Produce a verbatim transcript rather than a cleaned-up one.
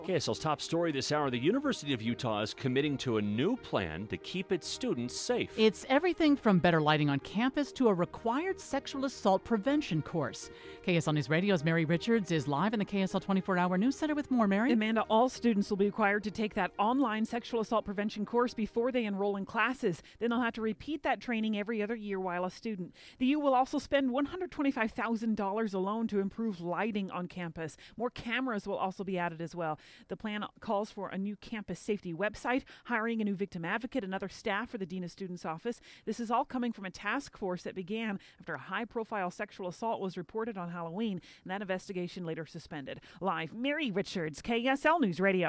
K S L's top story this hour, the University of Utah is committing to a new plan to keep its students safe. It's everything from better lighting on campus to a required sexual assault prevention course. K S L News Radio's Mary Richards is live in the K S L twenty-four hour News Center with more. Mary? Amanda, all students will be required to take that online sexual assault prevention course before they enroll in classes. Then they'll have to repeat that training every other year while a student. The U will also spend one hundred twenty-five thousand dollars alone to improve lighting on campus. More cameras will also be added as well. The plan calls for a new campus safety website, hiring a new victim advocate, and other staff for the Dean of Students office. This is all coming from a task force that began after a high-profile sexual assault was reported on Halloween, and that investigation later suspended. Live, Mary Richards, K S L News Radio.